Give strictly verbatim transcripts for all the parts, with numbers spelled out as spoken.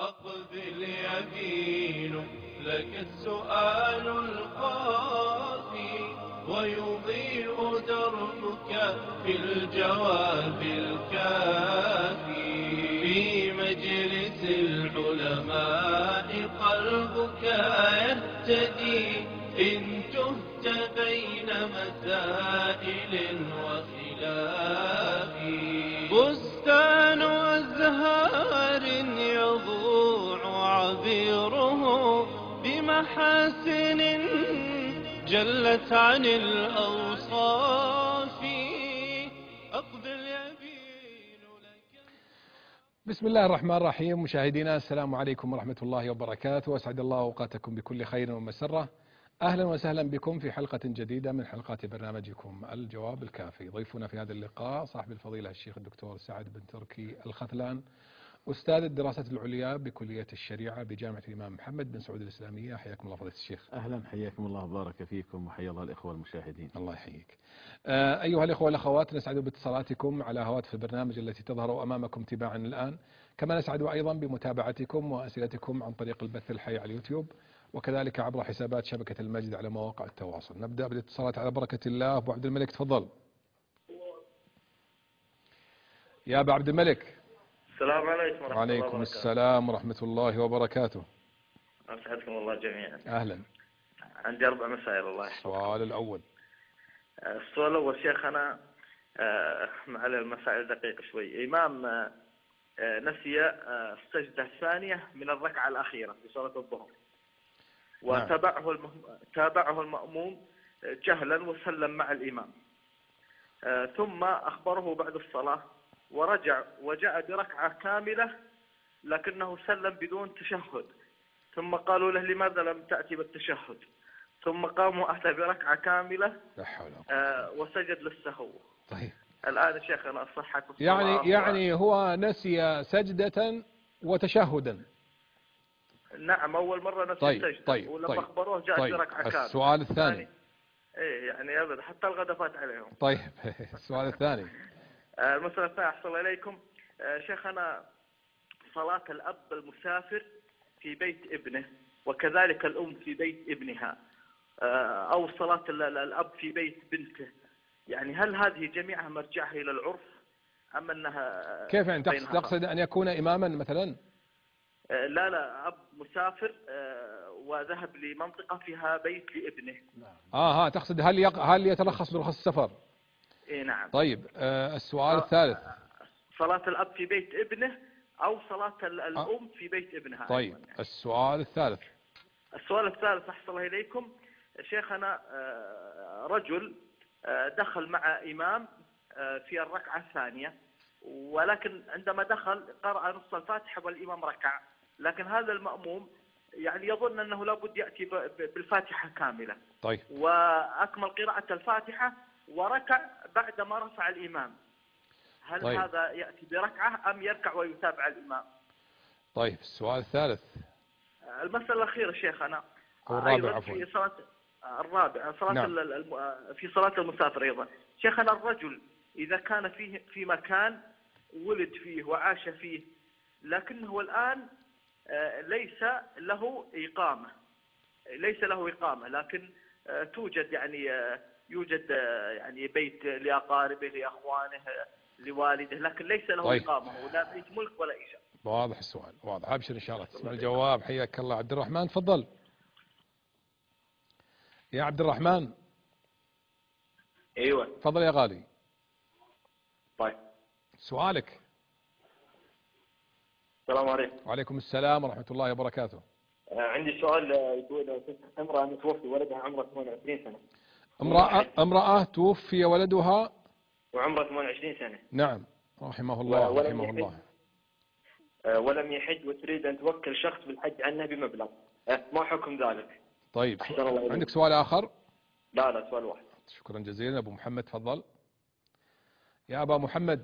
أقبل يمين لك السؤال القاضي ويضيء دربك في الجواب الكافي. في مجلس العلماء قلبك يهتدي إن تهت بين مسائل وخلاف. بستان أزهار يضوع عبيره بمحاسن جلت عن الأوصاف. أقبل يمين لك. بسم الله الرحمن الرحيم. مشاهدينا السلام عليكم ورحمة الله وبركاته، وأسعد الله أوقاتكم بكل خير ومسرة. أهلا وسهلا بكم في حلقة جديدة من حلقات برنامجكم الجواب الكافي. ضيفنا في هذا اللقاء صاحب الفضيلة الشيخ الدكتور سعد بن تركي الختلان، أستاذ الدراسات العليا بكلية الشريعة بجامعة الإمام محمد بن سعود الإسلامية. حياكم الله فضيلة الشيخ. أهلا، حياكم الله وبارك فيكم، وحيا الله الإخوة المشاهدين. الله يحييك. آه أيها الإخوة والأخوات، نسعد باتصالاتكم على هواتف البرنامج التي تظهر أمامكم تباعا الآن، كما نسعد أيضا بمتابعتكم وأسئلتكم عن طريق البث الحي على اليوتيوب، وكذلك عبر حسابات شبكة المجد على مواقع التواصل. نبدأ بالاتصالات على بركة الله. أبو عبد الملك تفضل. يا أبو عبد الملك. السلام عليكم ورحمة الله وعليكم وبركاته. السلام ورحمة الله وبركاته. أسعدكم الله جميعا. أهلا. عندي أربع مسائل الله يحفظكم. السؤال الأول. السؤال الأول شيخ، أنا مع المسائل دقيقة شوي. إمام نسي السجدة الثانية من الركعة الأخيرة في صلاة الظهر، وتابعه الم... تابعه المأموم جهلا وسلم مع الإمام، ثم أخبره بعد الصلاة ورجع وجاء بركعة كاملة لكنه سلم بدون تشهد، ثم قالوا له لماذا لم تأتي بالتشهد، ثم قاموا أتى بركعة كاملة آه وسجد للسهو. طيب الآن يا شيخ أنا أصحك يعني يعني هو نسي سجدة وتشهدا. نعم، أول مرة نسي طيب السجدة. طيب ولما طيب أخبروه جاء طيب بركعة كاملة. السؤال الثاني. يعني إيه يعني أبدا حتى الغداء فات عليهم. طيب السؤال الثاني. آه المسألة الثانية أحسن إليكم. آه شيخ، أنا صلاة الأب المسافر في بيت ابنه وكذلك الأم في بيت ابنها، أو صلاة الأب في بيت بنته، يعني هل هذه جميعها مرجعها إلى العرف أم أنها كيف يعني تقصد, تقصد أن يكون إماما مثلا؟ لا لا، أب مسافر وذهب لمنطقة فيها بيت لابنه. آه ها تقصد هل يق... هل يتلخص برخص السفر؟ إيه نعم. طيب آه السؤال الثالث. صلاة الأب في بيت ابنه أو صلاة الأم في بيت ابنها. طيب يعني. السؤال الثالث. السؤال الثالث أحسن الله إليكم شيخنا، رجل دخل مع إمام في الركعة الثانية، ولكن عندما دخل قرأ نص الفاتحة والإمام ركع، لكن هذا المأموم يعني يظن أنه لابد يأتي بالفاتحة كاملة. طيب. وأكمل قراءة الفاتحة وركع بعدما رفع الإمام، هل طيب. هذا يأتي بركعة أم يركع ويتابع الإمام؟ طيب السؤال الثالث. المسألة الأخيرة شيخنا، أو الرابع عفوا، في صلاة الرابع صلاة نعم. في صلاة المسافر أيضا شيخنا، الرجل إذا كان فيه في مكان ولد فيه وعاش فيه لكنه الآن ليس له إقامة ليس له إقامة لكن توجد يعني يوجد يعني بيت لأقاربه لأخوانه لوالده، لكن ليس له طيب. إقامة ولا بيت ملك ولا إيجار. واضح السؤال، واضح. أبشر إن شاء الله تسمع الجواب. حياك الله. عبد الرحمن تفضل. يا عبد الرحمن. ايوه تفضل يا غالي. طيب سؤالك. السلام عليكم. وعليكم السلام ورحمة الله وبركاته. آه عندي سؤال. يقول امرأة متوفي ولدها عمره ثمانية وعشرين سنة. امرأة امرأة توفي ولدها وعمره ثمانية وعشرين سنة. نعم رحمه الله رحمه الله. آه ولم يحج وتريد أن توكل شخص بالحج عنه بمبلغ، آه ما حكم ذلك؟ طيب عندك سؤال آخر؟ لا لا سؤال واحد. شكرا جزيلا. أبو محمد تفضل. يا أبا محمد.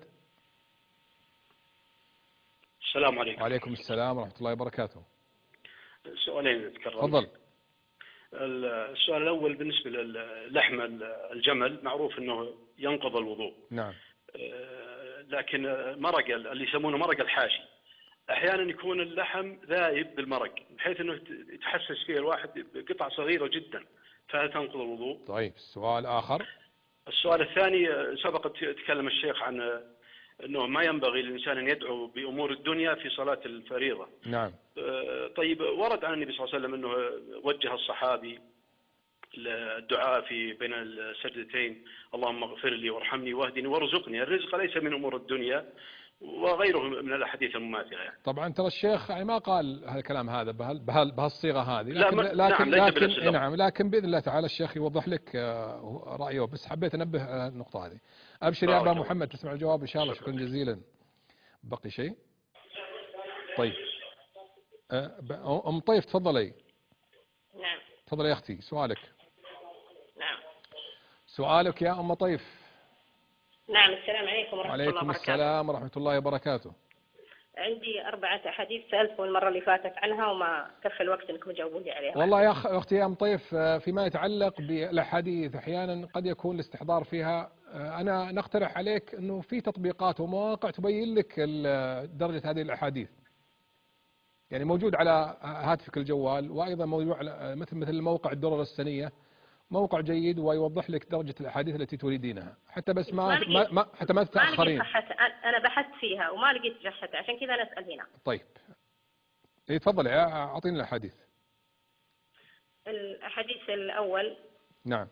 السلام عليكم. وعليكم السلام ورحمة الله وبركاته. سؤالين نتكرر. تفضل. السؤال الأول بالنسبة للحم الجمل، معروف أنه ينقض الوضوء. نعم. لكن مرق اللي يسمونه مرق الحاشي، أحيانا يكون اللحم ذايب بالمرق بحيث أنه يتحسس فيه الواحد بقطع صغيرة جدا، فهل تنقض الوضوء؟ طيب السؤال آخر. السؤال الثاني، سبق تكلم الشيخ عن أنه ما ينبغي للإنسان أن يدعو بأمور الدنيا في صلاة الفريضة. نعم. طيب ورد عن النبي صلى الله عليه وسلم أنه وجه الصحابي الدعاء في بين السجدتين: اللهم اغفر لي وارحمني واهدني وارزقني. الرزق ليس من أمور الدنيا وغيره من الأحاديث المماثلة يعني. طبعا ترى الشيخ يعني ما قال الكلام هذا بهال بهال بهالصيغة هذه، لا لكن ما- لكن نعم، ليس لكن بنفس إيه اللفظ. نعم لكن بإذن الله تعالى الشيخ يوضح لك آه، رأيه، بس حبيت أنبه على النقطة هذه. أبشر يا بارك أبا الله. محمد، تسمع الجواب إن شاء الله. شكرا. شكرا جزيلا. بقي شيء؟ طيب آه، ب- أم طيف تفضلي. نعم. تفضلي يا أختي، سؤالك. نعم. سؤالك يا أم طيف. نعم. السلام عليكم ورحمة الله وعليكم وبركاته. السلام ورحمة الله وبركاته. عندي أربعة أحاديث سألتكم المرة اللي فاتت عنها وما كفى الوقت أنكم تجاوبون لي عليها. والله يا أخ أختي يا أم طيف، آه، فيما يتعلق بالأحاديث أحيانا قد يكون الاستحضار فيها، آه، أنا نقترح عليك أنه في تطبيقات ومواقع تبين لك ال- درجة هذه الأحاديث، يعني موجود على هاتفك الجوال، وأيضا موجود على مثل مثل موقع الدرر السنية، موقع جيد ويوضح لك درجة الأحاديث التي تريدينها، حتى بس ما, ما ما, لقيت- ما حتى ما ما لقيت تتأخرين. صحتها، أنا بحثت فيها وما لقيت صحتها، عشان كذا أنا أسأل هنا. طيب إيه تفضلي أعطيني الأحاديث. الحديث الأول: نعم.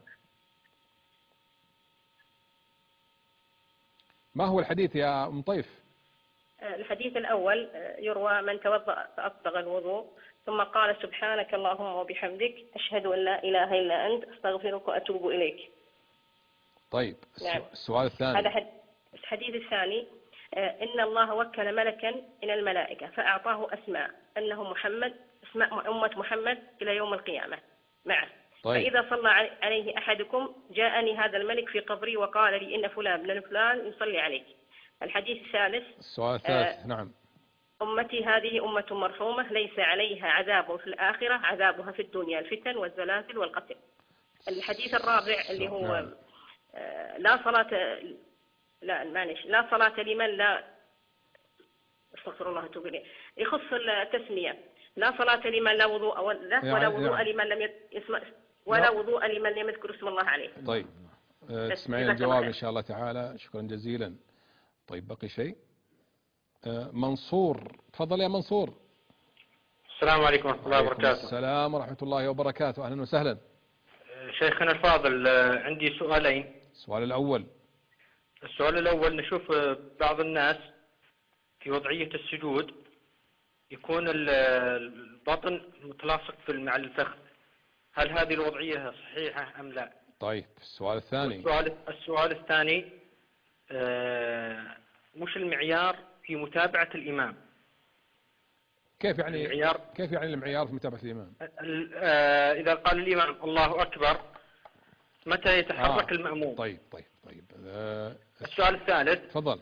ما هو الحديث يا أم طيف؟ الحديث الأول يروى: من توضأ فأسبغ الوضوء ثم قال سبحانك اللهم وبحمدك أشهد أن لا إله إلا أنت أستغفرك وأتوب إليك. طيب نعم. السؤال الثاني. هذا حد... الحديث الثاني: إن الله وكل ملكا من الملائكة فأعطاه أسماء أنه محمد، اسماء أمة محمد إلى يوم القيامة معه. طيب. فإذا صلى عليه أحدكم جاءني هذا الملك في قبري وقال لي إن فلان بن فلان يصلي عليك. الحديث الثالث: السؤال الثالث. آه نعم. أمتي هذه أمة مرحومة ليس عليها عذاب في الآخرة عذابها في الدنيا الفتن والزلازل والقتل. الحديث الرابع اللي هو نعم. آه لا صلاة لا معلش لا صلاة لمن لا استغفر الله واتوب اليه، يخص التسمية: لا صلاة لمن لا وضوء له يعني ولا وضوء يعني لمن لم يسمع ولا لا. وضوء لمن لم يذكر اسم الله عليه. طيب آه، بس تسمعين جزاك الله الجواب خير. إن شاء الله تعالى. شكرا جزيلا. طيب بقي شيء؟ آه، منصور تفضل يا منصور. السلام عليكم ورحمة الله وعليكم وبركاته. السلام ورحمة الله وبركاته. أهلا وسهلا. شيخنا الفاضل، آه، عندي سؤالين. السؤال الأول. السؤال الأول: نشوف آه، بعض الناس في وضعية السجود يكون ال- البطن متلاصق في مع الفخذ، هل هذه الوضعية صحيحة أم لا؟ طيب السؤال الثاني. السؤال السؤال الثاني: آه، مش المعيار في متابعة الإمام؟ كيف يعني المعيار كيف يعني المعيار في متابعة الإمام؟ ال- آه، إذا قال الإمام الله أكبر متى يتحرك آه. المأموم؟ طيب طيب طيب آه، السؤال الثالث: تفضل.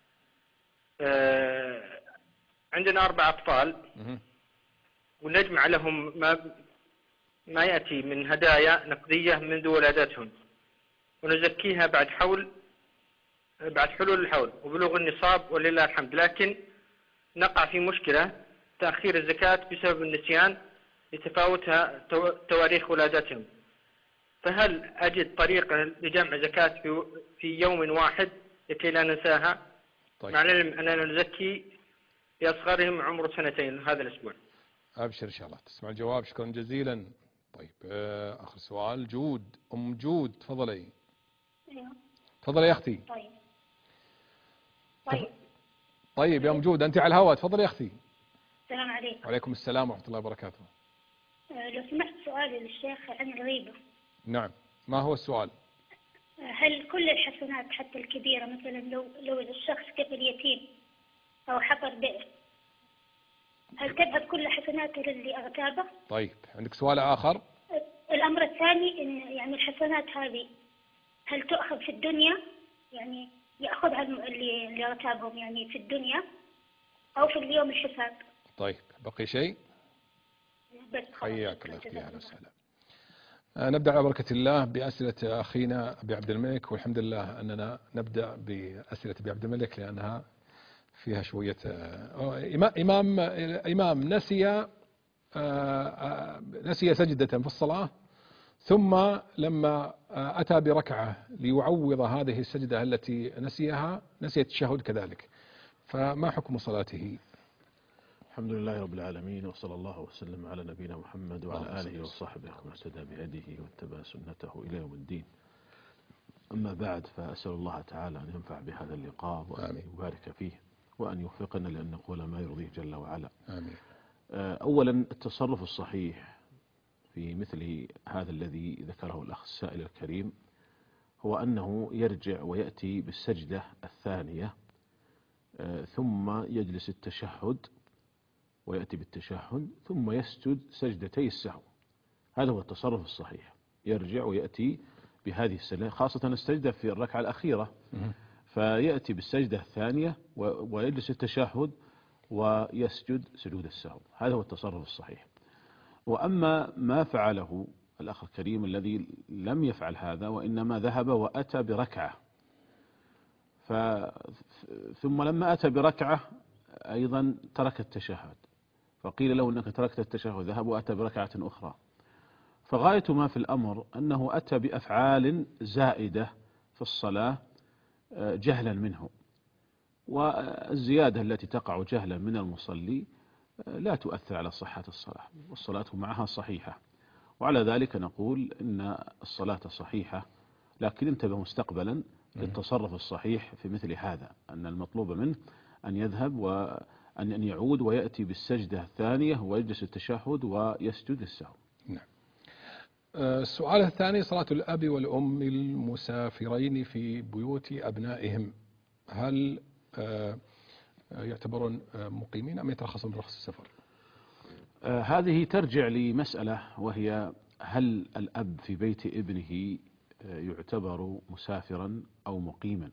آه، عندنا أربع أطفال مهم. ونجمع لهم ما ما يأتي من هدايا نقدية منذ ولادتهم، ونزكيها بعد حول بعد حلول الحول وبلوغ النصاب ولله الحمد، لكن نقع في مشكلة تأخير الزكاة بسبب النسيان لتفاوتها تو- تواريخ ولادتهم. فهل أجد طريقة لجمع زكاة في في يوم واحد لكي لا ننساها؟ طيب مع العلم أننا نزكي لأصغرهم عمر سنتين هذا الأسبوع. أبشر إن شاء الله تسمع الجواب. شكرا جزيلا. طيب آه، آخر سؤال. جود أم جود تفضلي. ايوه. تفضلي يا أختي. طيب. طيب. طيب يا أم جود أنت على الهواء، تفضلي يا أختي. السلام عليكم. وعليكم السلام ورحمة الله وبركاته. آه، لو سمحت سؤالي للشيخ عن الغيبة. نعم. ما هو السؤال؟ آه، هل كل الحسنات حتى الكبيرة، مثلا لو لو الشخص كفل يتيم أو حفر بئر، هل تذهب كل حسناته للي أغتابه؟ طيب عندك سؤال آخر؟ آه، الأمر الثاني إن يعني الحسنات هذه هل تؤخذ في الدنيا، يعني يأخذها الم- اللي اللي أغتابهم يعني في الدنيا، أو في اليوم الحساب؟ طيب بقي شيء؟ بس خلاص. حياك الله جزاك فيها. أهلا الله. وسهلا. آه، نبدأ على بركة الله بأسئلة أخينا أبي عبد الملك، والحمد لله أننا نبدأ بأسئلة أبي عبد الملك لأنها فيها شوية آه، إما- إمام إمام نسي آه، آه، نسي سجدة في الصلاة، ثم لما آه، أتى بركعة ليعوض هذه السجدة التي نسيها، نسي التشهد كذلك، فما حكم صلاته؟ الحمد لله رب العالمين، وصلى الله وسلم على نبينا محمد وعلى اللهم صل آله وصحبه ومن اهتدى بهديه واتبع سنته إلى يوم الدين. أما بعد، فأسأل الله تعالى أن ينفع بهذا اللقاء وأن آمين. يبارك فيه وأن يوفقنا لأن نقول ما يرضيه جل وعلا. آمين. أولا، التصرف الصحيح في مثل هذا الذي ذكره الأخ السائل الكريم هو أنه يرجع ويأتي بالسجدة الثانية، ثم يجلس التشهد ويأتي بالتشهد ثم يسجد سجدتي السهو. هذا هو التصرف الصحيح، يرجع ويأتي بهذه السجدة، خاصة السجدة في الركعة الأخيرة، فيأتي بالسجدة الثانية ويجلس التشهد ويسجد سجود السهو. هذا هو التصرف الصحيح. وأما ما فعله الأخ الكريم الذي لم يفعل هذا وإنما ذهب وأتى بركعة، ف... ثم لما أتى بركعة أيضا ترك التشهد، فقيل له أنك تركت التشهد، ذهب وأتى بركعة أخرى. فغاية ما في الأمر أنه أتى بأفعال زائدة في الصلاة جهلا منه، والزيادة التي تقع جهلا من المصلي لا تؤثر على صحة الصلاة، والصلاة معها صحيحة. وعلى ذلك نقول إن الصلاة صحيحة، لكن انتبه مستقبلا للتصرف الصحيح في مثل هذا، أن المطلوب منه أن يذهب وأن أن يعود ويأتي بالسجدة الثانية ويجلس التشهد ويسجد السهو. نعم. السؤال الثاني: صلاة الأب والأم المسافرين في بيوت أبنائهم، هل يعتبرون مقيمين أم يترخصون برخص السفر؟ هذه ترجع لمسألة، وهي هل الأب في بيت ابنه يعتبر مسافرا أو مقيما؟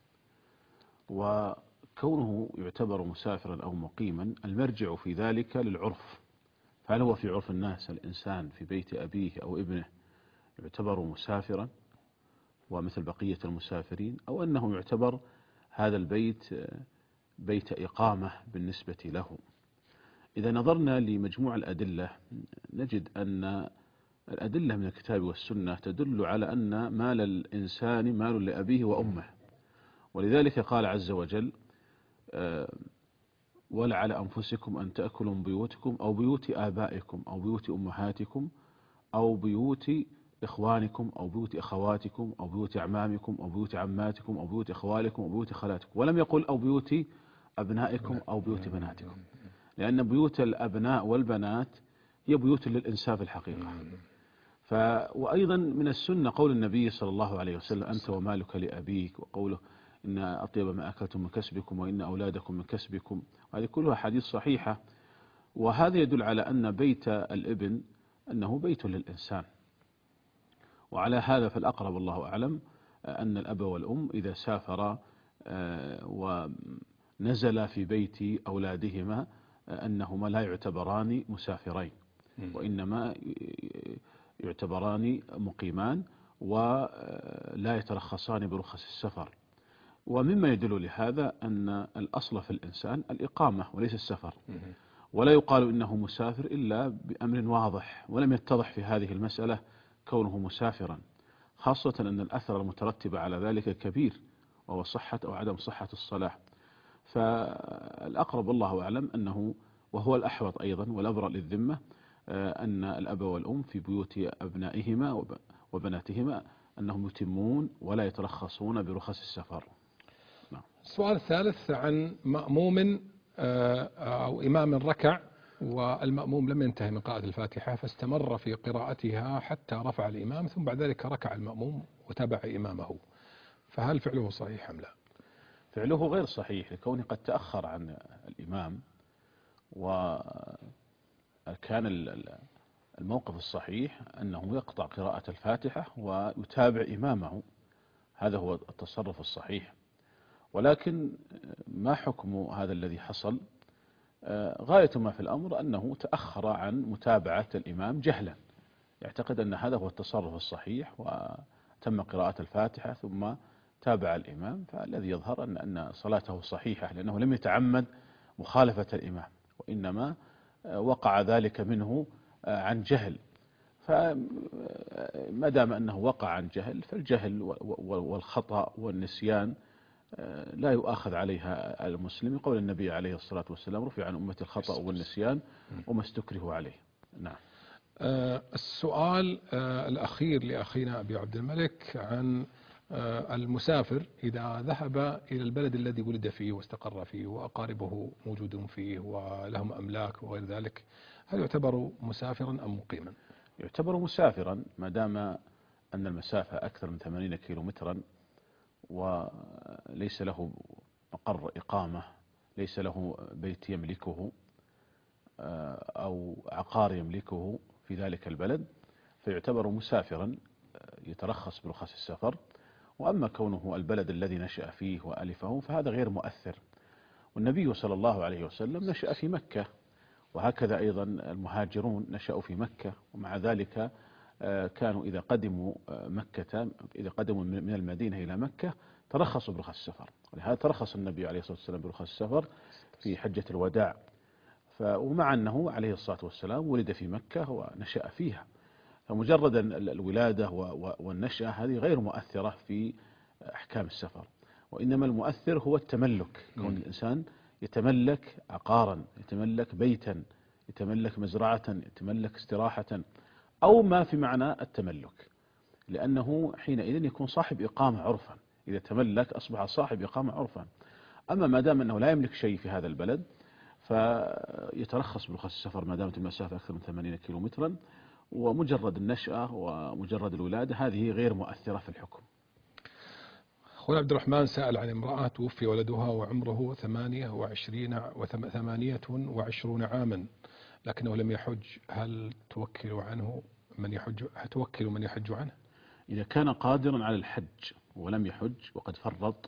وكونه يعتبر مسافرا أو مقيما المرجع في ذلك للعرف، فهل هو في عرف الناس الإنسان في بيت أبيه أو ابنه يعتبر مسافرا ومثل بقية المسافرين، أو أنه يعتبر هذا البيت بيت إقامة بالنسبة له؟ إذا نظرنا لمجموع الأدلة نجد أن الأدلة من الكتاب والسنة تدل على أن مال الإنسان مال لأبيه وأمه، ولذلك قال عز وجل: ولا على أنفسكم أن تأكلوا من بيوتكم أو بيوت آبائكم أو بيوت أمهاتكم أو بيوت إخوانكم أو بيوت أخواتكم أو بيوت أعمامكم أو بيوت عماتكم أو بيوت إخوالكم أو بيوت خالاتكم، ولم يقل أو بيوت أبنائكم أو بيوت بناتكم، لأن بيوت الأبناء والبنات هي بيوت للإنسان في الحقيقة. ف وأيضا من السنة قول النبي صلى الله عليه وسلم: أنت ومالك لأبيك، وقوله: إن أطيب ما أكلتم من كسبكم وإن أولادكم من كسبكم. هذه كلها حديث صحيحة، وهذا يدل على أن بيت الابن أنه بيت للإنسان. وعلى هذا فالأقرب الله أعلم أن الأب والأم إذا سافرا ونزل في بيت أولادهما أنهما لا يعتبران مسافرين، وإنما يعتبران مقيمان ولا يترخصان برخص السفر. ومما يدل لهذا أن الأصل في الإنسان الإقامة وليس السفر، ولا يقال إنه مسافر إلا بأمر واضح، ولم يتضح في هذه المسألة كونه مسافرا، خاصة أن الأثر المترتب على ذلك كبير، وهو صحة أو عدم صحة الصلاة. فالأقرب الله أعلم أنه، وهو الأحوط أيضا والأبرأ للذمة، أن الأب والأم في بيوت أبنائهما وبناتهما أنهم يتمون ولا يترخصون برخص السفر. نعم. السؤال الثالث عن مأموم أو إمام ركع والمأموم لم ينتهي من قراءة الفاتحة فاستمر في قراءتها حتى رفع الإمام، ثم بعد ذلك ركع المأموم وتبع إمامه، فهل فعله صحيح أم لا؟ فعله غير صحيح لكونه قد تأخر عن الإمام، وكان الموقف الصحيح أنه يقطع قراءة الفاتحة ويتابع إمامه، هذا هو التصرف الصحيح. ولكن ما حكم هذا الذي حصل؟ غاية ما في الأمر أنه تأخر عن متابعة الإمام جهلا، يعتقد أن هذا هو التصرف الصحيح، وتم قراءة الفاتحة ثم تابع الإمام، فالذي يظهر أن أن صلاته صحيحة، لأنه لم يتعمد مخالفة الإمام، وإنما وقع ذلك منه عن جهل. فما دام أنه وقع عن جهل، فالجهل والخطأ والنسيان لا يؤاخذ عليها المسلم، قول النبي عليه الصلاة والسلام: رفع عن أمة الخطأ والنسيان وما استكرهوا عليه. نعم. آه السؤال آه الأخير لأخينا أبي عبد الملك عن آه المسافر إذا ذهب إلى البلد الذي ولد فيه واستقر فيه وأقاربه موجودون فيه ولهم أملاك وغير ذلك، هل يعتبر مسافرا أم مقيما؟ يعتبر مسافرا ما دام أن المسافة أكثر من ثمانين كيلو مترا وليس له مقر إقامة، ليس له بيت يملكه أو عقار يملكه في ذلك البلد، فيعتبر مسافرا يترخص برخص السفر. وأما كونه البلد الذي نشأ فيه وألفه فهذا غير مؤثر، والنبي صلى الله عليه وسلم نشأ في مكة، وهكذا أيضا المهاجرون نشأوا في مكة، ومع ذلك كانوا إذا قدموا مكة إذا قدموا من المدينة إلى مكة ترخصوا برخص السفر، ولهذا ترخص النبي عليه الصلاة والسلام برخص السفر في حجة الوداع. ومع أنه عليه الصلاة والسلام ولد في مكة ونشأ فيها، فمجرد الولادة والنشأة هذه غير مؤثرة في أحكام السفر، وإنما المؤثر هو التملك، كون الإنسان يتملك عقارا، يتملك بيتا، يتملك مزرعة، يتملك استراحة، أو ما في معنى التملك، لأنه حينئذ يكون صاحب إقامة عرفا. إذا تملك أصبح صاحب إقامة عرفا. أما ما دام أنه لا يملك شيء في هذا البلد فيترخص برخص السفر ما دامت المسافة أكثر من ثمانين كيلو مترا، ومجرد النشأة ومجرد الولادة هذه غير مؤثرة في الحكم. أخونا عبد الرحمن سأل عن امرأة توفي ولدها وعمره ثمانية وعشرين وثمانية وعشرون عاما لكنه لم يحج، هل توكل عنه من يحج توكل من يحج عنه؟ إذا كان قادرا على الحج ولم يحج وقد فرط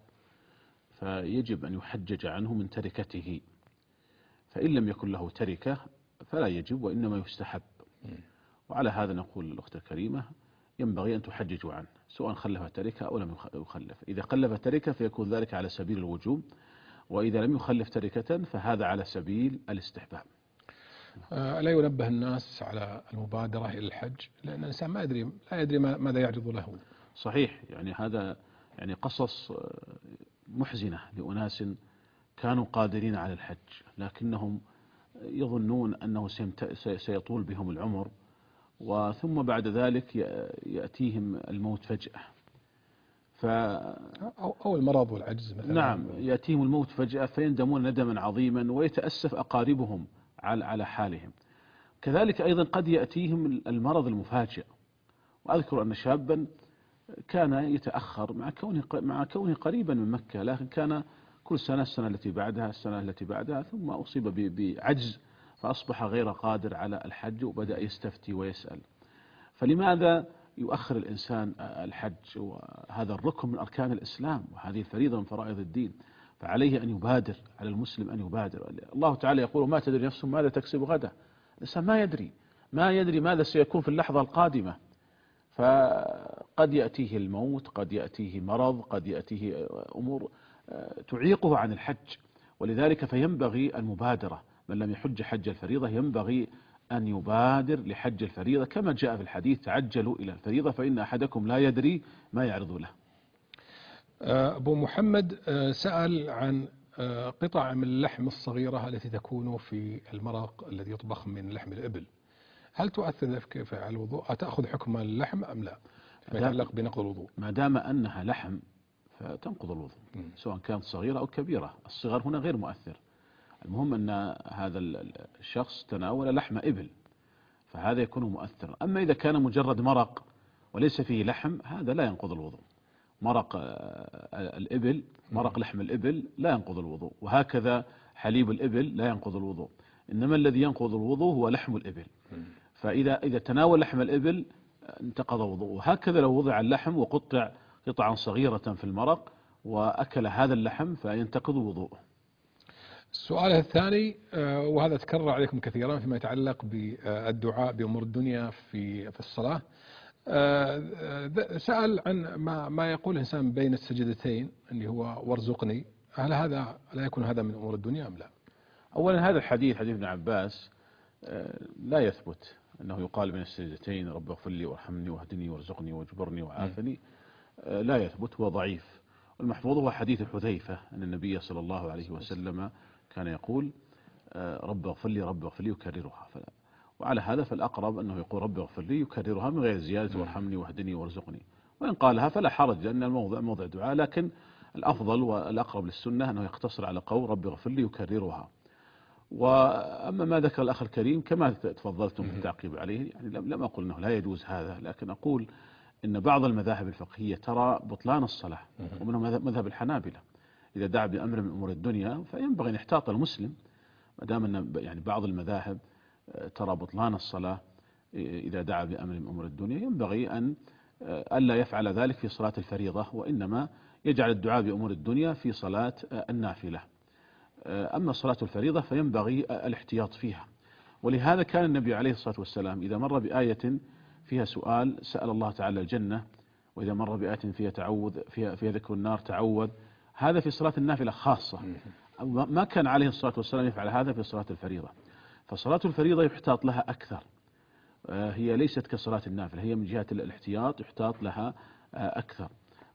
فيجب أن يحجج عنه من تركته، فإن لم يكن له تركة فلا يجب وإنما يستحب. وعلى هذا نقول للأخت الكريمة ينبغي أن تحجج عنه سواء خلف تركة أو لم يخلف. إذا خلف تركة فيكون ذلك على سبيل الوجوب، وإذا لم يخلف تركة فهذا على سبيل الاستحباب. آه لا ينبه الناس على المبادرة إلى الحج، لأن الإنسان ما يدري لا يدري ماذا يعرض له. صحيح، يعني هذا يعني قصص محزنة لأناس كانوا قادرين على الحج لكنهم يظنون أنه سيطول بهم العمر، وثم بعد ذلك يأتيهم الموت فجأة. ف أو المرض والعجز مثلا. نعم، يأتيهم الموت فجأة فيندمون ندما عظيما ويتأسف أقاربهم على على حالهم. كذلك أيضا قد يأتيهم المرض المفاجئ. وأذكر أن شابا كان يتأخر مع كونه مع كونه قريبا من مكة، لكن كان كل سنة السنة التي بعدها السنة التي بعدها ثم أصيب بعجز فأصبح غير قادر على الحج وبدأ يستفتي ويسأل. فلماذا يؤخر الإنسان الحج؟ وهذا الركن من أركان الإسلام وهذه الفريضة من فرائض الدين، فعليه أن يبادر، على المسلم أن يبادر. الله تعالى يقول: ما تدري نفس ماذا تكسب غدا. الإنسان ما يدري ما يدري ماذا سيكون في اللحظة القادمة، فقد يأتيه الموت، قد يأتيه مرض، قد يأتيه أمور تعيقه عن الحج. ولذلك فينبغي المبادرة، من لم يحج حج الفريضة ينبغي أن يبادر لحج الفريضة، كما جاء في الحديث: تعجلوا إلى الفريضة فإن أحدكم لا يدري ما يعرض له. أبو محمد سأل عن قطع من اللحم الصغيرة التي تكون في المرق الذي يطبخ من لحم الإبل، هل تؤثر ذلك على الوضوء؟ أتأخذ حكم اللحم أم لا فيما يتعلق بنقض الوضوء؟ ما دام أنها لحم فتنقض الوضوء سواء كانت صغيرة أو كبيرة. الصغر هنا غير مؤثر، المهم أن هذا الشخص تناول لحم إبل فهذا يكون مؤثرا. أما إذا كان مجرد مرق وليس فيه لحم هذا لا ينقض الوضوء. مرق الإبل، مرق لحم الإبل لا ينقض الوضوء، وهكذا حليب الإبل لا ينقض الوضوء، إنما الذي ينقض الوضوء هو لحم الإبل. فإذا إذا تناول لحم الإبل انتقض وضوءه. هكذا لو وضع اللحم وقطع قطعا صغيرة في المرق وأكل هذا اللحم فينتقض وضوءه. السؤال الثاني وهذا تكرر عليكم كثيرا فيما يتعلق بالدعاء بأمور الدنيا في في الصلاة. آه، سأل عن ما ما يقول الإنسان بين السجدتين اللي هو وارزقني، هل هذا لا يكون هذا من أمور الدنيا أم لا؟ أولا هذا الحديث حديث ابن عباس لا يثبت أنه يقال بين السجدتين رب اغفر لي وارحمني واهدني وارزقني واجبرني وعافني، لا يثبت، هو ضعيف. والمحفوظ هو حديث حذيفة أن النبي صلى الله عليه وسلم كان يقول رب اغفر لي رب اغفر لي يكررها، وعلى هذا فالأقرب أنه يقول رب اغفر لي يكررها من غير زيادة وارحمني واهدني وارزقني، وإن قالها فلا حرج لأن الموضع موضع دعاء، لكن الأفضل والأقرب للسنة أنه يقتصر على قول رب اغفر لي يكررها. وأما ما ذكر الأخ الكريم كما تفضلتم بالتعقيب عليه، يعني لم أقول أنه لا يجوز هذا، لكن أقول إن بعض المذاهب الفقهية ترى بطلان الصلاة، ومنهم مذهب الحنابلة إذا دعا بأمر من أمور الدنيا فينبغي أن يحتاط المسلم، ما دام أن يعني بعض المذاهب ترى بطلان الصلاة إذا دعا بأمر من أمور الدنيا، ينبغي أن ألا يفعل ذلك في صلاة الفريضة، وإنما يجعل الدعاء بأمور الدنيا في صلاة النافلة. أما صلاة الفريضة فينبغي الاحتياط فيها، ولهذا كان النبي عليه الصلاة والسلام إذا مر بآية فيها سؤال سأل الله تعالى الجنة، وإذا مر بآية فيها تعوذ فيها, فيها ذكر النار تعوذ، هذا في صلاة النافلة خاصة. ما كان عليه الصلاة والسلام يفعل هذا في صلاة الفريضة، فصلاة الفريضة يحتاط لها أكثر، هي ليست كصلاة النافلة، هي من جهة الاحتياط يحتاط لها أكثر.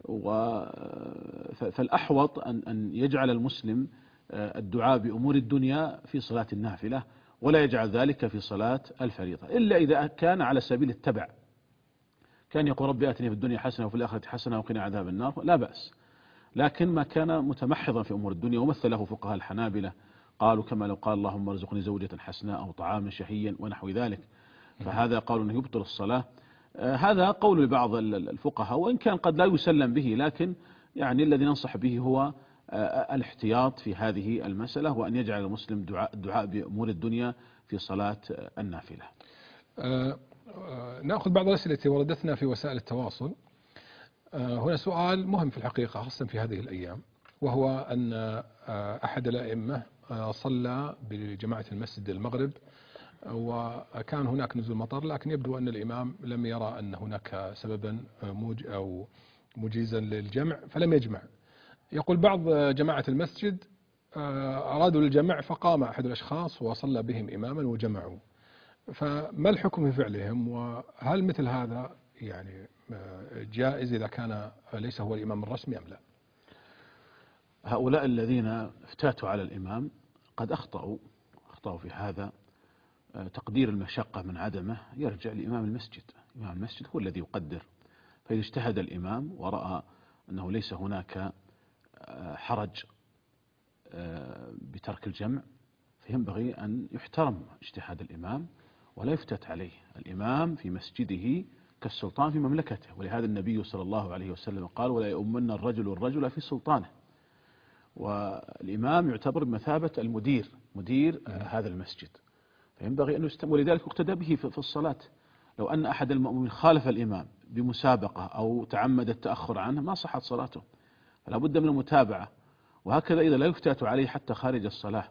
فالأحوط أن يجعل المسلم الدعاء بأمور الدنيا في صلاة النافلة، ولا يجعل ذلك في صلاة الفريضة، إلا إذا كان على سبيل التبع، كان يقول ربي آتني في الدنيا حسنة وفي الآخرة حسنة وقنا عذاب النار، لا بأس. لكن ما كان متمحضا في أمور الدنيا، ومثله فقهاء الحنابلة قالوا كما لو قال اللهم ارزقني زوجة حسناء أو طعاما شهيا ونحو ذلك، فهذا قالوا أنه يبطل الصلاة. هذا قول لبعض الفقهاء، وإن كان قد لا يسلم به، لكن يعني الذي ننصح به هو الاحتياط في هذه المسألة، وأن يجعل المسلم دعاء, دعاء بأمور الدنيا في صلاة النافلة. أه أه نأخذ بعض الأسئلة التي وردتنا في وسائل التواصل. أه هنا سؤال مهم في الحقيقة خاصة في هذه الأيام، وهو أن أحد الأئمة صلى بجماعة المسجد المغرب، وكان هناك نزول مطر، لكن يبدو أن الإمام لم يرى أن هناك سببا موج أو مجيزا للجمع فلم يجمع. يقول بعض جماعة المسجد أرادوا الجمع فقام أحد الأشخاص وصلى بهم إماما وجمعوا، فما الحكم في فعلهم؟ وهل مثل هذا يعني جائز إذا كان ليس هو الإمام الرسمي أم لا؟ هؤلاء الذين افتاتوا على الإمام قد أخطأوا أخطأوا في هذا. تقدير المشقة من عدمه يرجع لإمام المسجد، إمام المسجد هو الذي يقدر، فإذا اجتهد الإمام ورأى أنه ليس هناك حرج بترك الجمع فينبغي أن يحترم اجتهاد الإمام ولا يفتت عليه. الإمام في مسجده كالسلطان في مملكته، ولهذا النبي صلى الله عليه وسلم قال ولا يؤمن الرجل الرجل في سلطانه، والإمام يعتبر بمثابة المدير مدير هذا المسجد، فينبغي أن يستمع، ولذلك يقتدى به في الصلاة. لو أن أحد المؤمنين خالف الإمام بمسابقة أو تعمد التأخر عنه ما صحت صلاته، فلا بد من المتابعة. وهكذا إذا لا يفتات عليه حتى خارج الصلاة.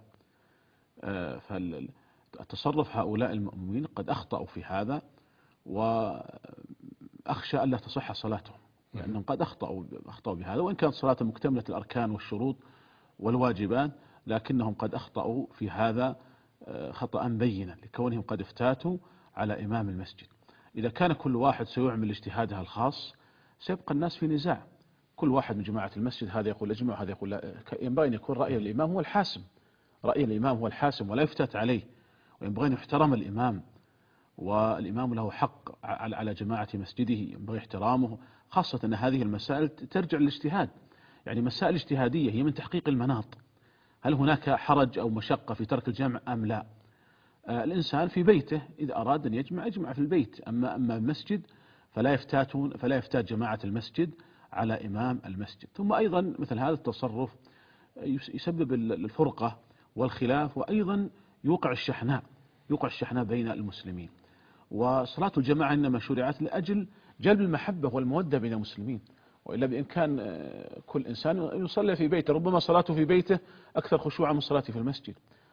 فالتصرف هؤلاء المؤمنين قد أخطأوا في هذا، وأخشى أن لا تصح صلاتهم لأنهم قد أخطأوا أخطأوا بهذا، وإن كانت صلاة مكتملة الأركان والشروط والواجبات، لكنهم قد أخطأوا في هذا خطأ بينا لكونهم قد افتاتوا على إمام المسجد. إذا كان كل واحد سيعمل اجتهادها الخاص سيبقى الناس في نزاع، كل واحد من جماعة المسجد هذا يقول اجمع هذا يقول لا. ينبغي أن يكون رأي الإمام هو الحاسم، رأي الإمام هو الحاسم ولا يفتت عليه، وينبغي أن يحترم الإمام، والإمام له حق على جماعة مسجده ينبغي احترامه، خاصة أن هذه المسائل ترجع للاجتهاد، يعني مسائل اجتهادية هي من تحقيق المناط، هل هناك حرج أو مشقة في ترك الجمع أم لا؟ آه الإنسان في بيته إذا أراد أن يجمع يجمع في البيت، أما أما المسجد فلا يفتاتون فلا يفتات جماعة المسجد على إمام المسجد. ثم أيضا مثل هذا التصرف يسبب الفرقة والخلاف، وأيضا يوقع الشحناء يوقع الشحناء بين المسلمين. وصلاة الجماعة إنما شرعت لأجل جلب المحبة والمودة بين المسلمين، وإلا بإمكان كل إنسان يصلي في بيته، ربما صلاته في بيته أكثر خشوعا من صلاته في المسجد،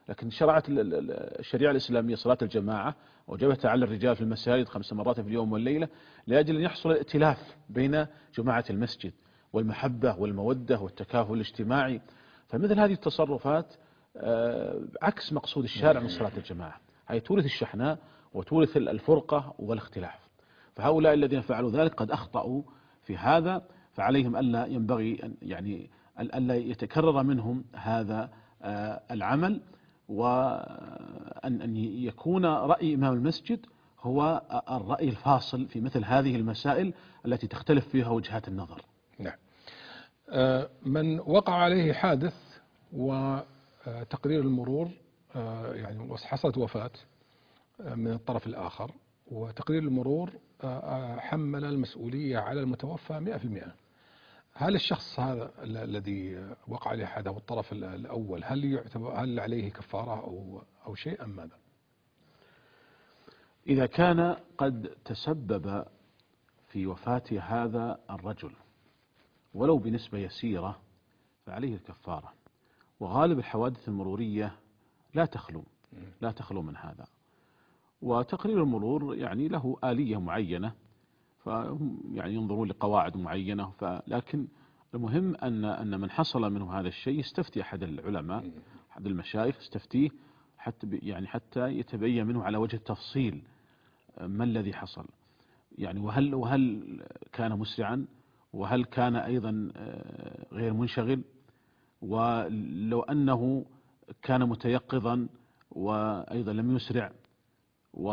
لكن شرعت ال- ال- الشريعة الإسلامية صلاة الجماعة وجبتها على الرجال في المساجد خمس مرات في اليوم والليلة لأجل أن يحصل الائتلاف بين جماعة المسجد والمحبة والمودة والتكافل الاجتماعي. فمثل هذه التصرفات آه، عكس مقصود الشارع من صلاة الجماعة، هي تورث الشحناء وتورث الفرقة والاختلاف. فهؤلاء الذين فعلوا ذلك قد أخطأوا في هذا، فعليهم ألا ينبغي أن يعني ألا يتكرر منهم هذا آه، العمل، وأن أن يكون رأي إمام المسجد هو الرأي الفاصل في مثل هذه المسائل التي تختلف فيها وجهات النظر. نعم. آه، من وقع عليه حادث وتقرير المرور آه، يعني حصلت وفاة آه، من الطرف الآخر، وتقرير المرور آه، حمل المسؤولية على المتوفى مئة في المئة، هل الشخص هذا ال- الذي وقع عليه حادث أو الطرف ال- الأول هل يعتبر هل عليه كفارة أو أو شيء أم ماذا؟ إذا كان قد تسبب في وفاة هذا الرجل ولو بنسبة يسيرة فعليه الكفارة، وغالب الحوادث المرورية لا تخلو لا تخلو من هذا. وتقرير المرور يعني له آلية معينة، فهم يعني ينظرون لقواعد معينة، لكن المهم أن أن من حصل منه هذا الشيء يستفتي أحد العلماء أحد المشايخ يستفتيه حتى يعني حتى يتبين منه على وجه التفصيل ما الذي حصل، يعني وهل وهل كان مسرعا، وهل كان أيضا غير منشغل، ولو أنه كان متيقظا وأيضا لم يسرع و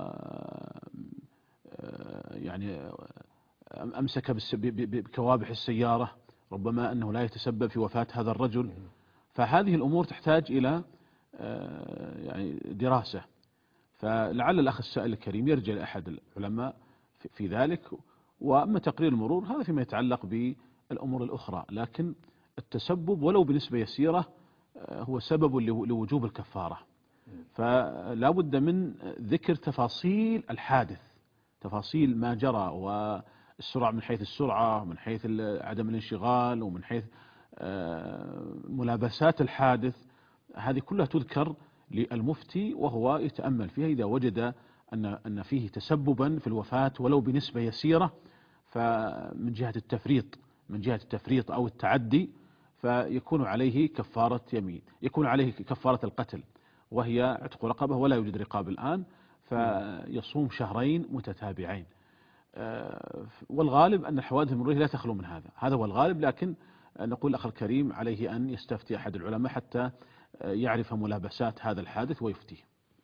يعني أمسك بكوابح السيارة ربما أنه لا يتسبب في وفاة هذا الرجل. فهذه الأمور تحتاج إلى يعني دراسة، فلعل الأخ السائل الكريم يرجع لأحد العلماء في ذلك. وأما تقرير المرور هذا فيما يتعلق بالأمور الأخرى، لكن التسبب ولو بنسبة يسيرة هو سبب لوجوب الكفارة. فلا بد من ذكر تفاصيل الحادث، تفاصيل ما جرى، والسرعة من حيث السرعة، من حيث عدم الانشغال، ومن حيث ملابسات الحادث، هذه كلها تذكر للمفتي وهو يتأمل فيها. إذا وجد أن أن فيه تسببا في الوفاة ولو بنسبة يسيرة فمن جهة التفريط من جهة التفريط أو التعدي فيكون عليه كفارة يمين، يكون عليه كفارة القتل وهي عتق رقبة، ولا يوجد رقاب الآن، فيصوم شهرين متتابعين. والغالب أن الحوادث المرورية لا تخلو من هذا، هذا هو الغالب، لكن نقول الأخ الكريم عليه أن يستفتي أحد العلماء حتى يعرف ملابسات هذا الحادث ويفتيه.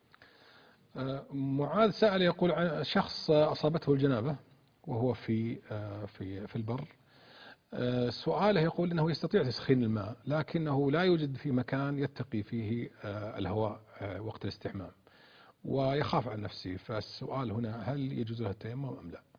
معاذ سأل يقول عن شخص أصابته الجنابة وهو في في في البر، سؤاله يقول أنه يستطيع تسخين الماء لكنه لا يوجد في مكان يتقي فيه الهواء وقت الاستحمام ويخاف على نفسه، فالسؤال هنا هل يجوز له التيمم أم لا؟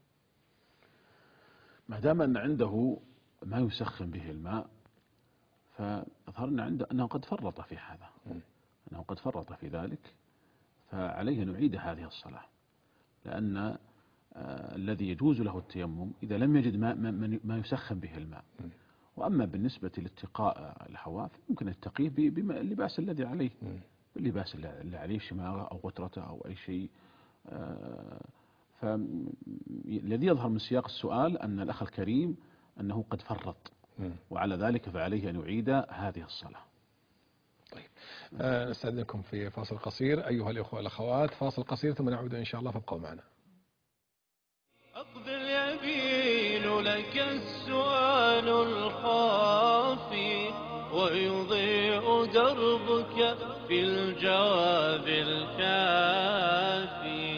ما دام أن عنده ما يسخن به الماء فأظهر أن عنده أنه قد فرط في هذا، أنه قد فرط في ذلك، فعليه أن يعيد هذه الصلاة، لأن آه الذي يجوز له التيمم إذا لم يجد ما, ما, ما يسخن به الماء. وأما بالنسبة لاتقاء الهواء فيمكن التقيه باللباس الذي عليه، باللباس اللي عليه شماغة أو غترته أو أي شيء. آه فالذي يظهر من سياق السؤال أن الأخ الكريم أنه قد فرط، وعلى ذلك فعليه أن يعيد هذه الصلاة. طيب آه نستأذنكم في فاصل قصير أيها الإخوة والأخوات، فاصل قصير ثم نعود إن شاء الله، فابقوا معنا. أقبل يبين لك السؤال الخافي ويضيء دربك في الجواب الكافي.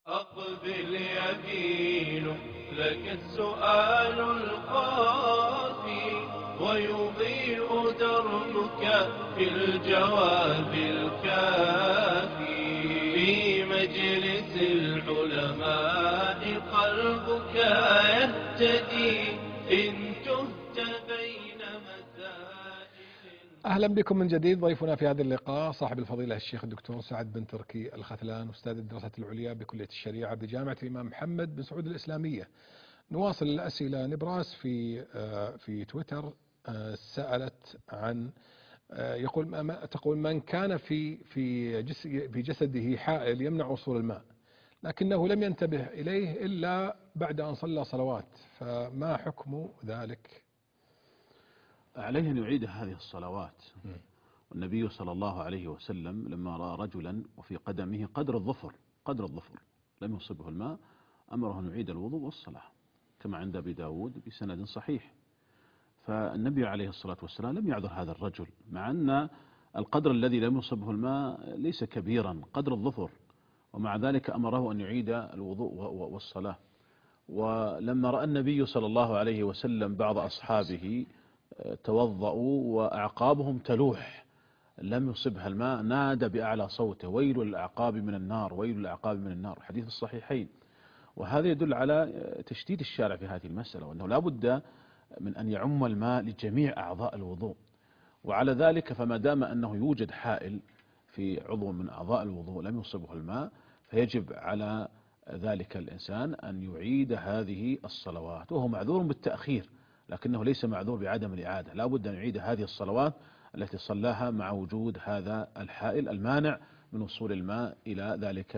أقبل يمين لك السؤال الخافي ويضيء دربك في الجواب الكافي في مجلس العلماء قلبك يهتدي إن تهت بين مسائل. أهلا بكم من جديد. ضيفنا في هذا اللقاء صاحب الفضيلة الشيخ الدكتور سعد بن تركي الختلان، أستاذ الدراسات العليا بكلية الشريعة بجامعة الإمام محمد بن سعود الإسلامية. نواصل الأسئلة. نبراس في في تويتر سألت عن يقول تقول من كان في في في جسده حائل يمنع وصول الماء لكنه لم ينتبه إليه إلا بعد أن صلى صلوات، فما حكم ذلك؟ عليه أن يعيد هذه الصلوات. والنبي صلى الله عليه وسلم لما رأى رجلا وفي قدمه قدر الظفر قدر الظفر لم يصبه الماء أمره أن يعيد الوضوء والصلاة كما عند أبي داود بسند صحيح. فالنبي عليه الصلاة والسلام لم يعذر هذا الرجل مع أن القدر الذي لم يصبه الماء ليس كبيرا قدر الظفر، ومع ذلك أمره أن يعيد الوضوء والصلاة. ولما رأى النبي صلى الله عليه وسلم بعض أصحابه توضأوا وأعقابهم تلوح لم يصبها الماء نادى بأعلى صوته: ويل الأعقاب من النار، ويل الأعقاب من النار، حديث الصحيحين. وهذا يدل على تشديد الشارع في هذه المسألة، وأنه لا بد من أن يعم الماء لجميع أعضاء الوضوء. وعلى ذلك فما دام أنه يوجد حائل في عضو من أعضاء الوضوء لم يصبه الماء فيجب على ذلك الإنسان أن يعيد هذه الصلوات، وهو معذور بالتأخير لكنه ليس معذور بعدم الإعادة. لا بد أن يعيد هذه الصلوات التي صلاها مع وجود هذا الحائل المانع من وصول الماء إلى ذلك